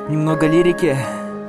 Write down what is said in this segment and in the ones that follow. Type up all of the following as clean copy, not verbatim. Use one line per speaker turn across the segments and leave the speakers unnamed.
Немного лирики.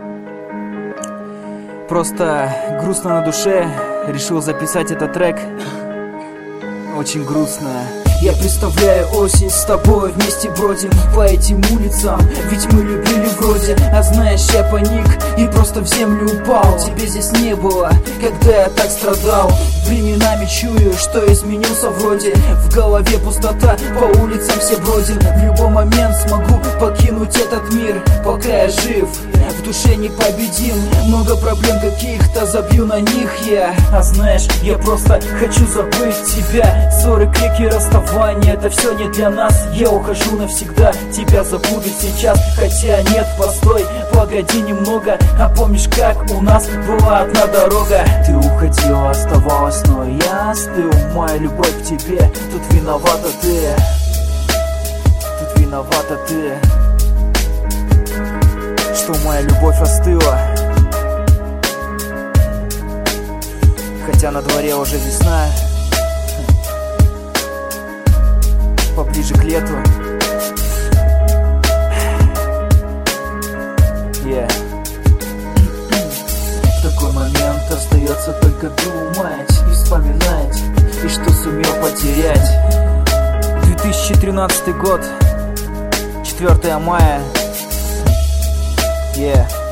Просто грустно на душе. Решил записать этот трек. Очень грустно.
Я представляю осень с тобой, вместе бродим по этим улицам. Ведь мы любили вроде, а знаешь, я паник и просто в землю упал. Тебя здесь не было, когда я так страдал. Временами чую, что изменился вроде. В голове пустота, по улицам все бродим. В любой момент смогу покинуть этот мир, пока я жив. В душе непобедим, много проблем каких-то, забью на них я. А знаешь, я просто хочу забыть тебя. Ссоры, крики, расставания, это все не для нас. Я ухожу навсегда, тебя забуду сейчас. Хотя нет, постой, погоди немного. А помнишь, как у нас была одна дорога? Ты уходила, оставалась, но я остыл. Моя любовь к тебе, тут виновата ты. Тут виновата ты, что моя любовь остыла. Хотя на дворе уже весна, поближе к лету. В такой момент остается только думать и вспоминать, и что сумел потерять.
2013 год, 4 мая.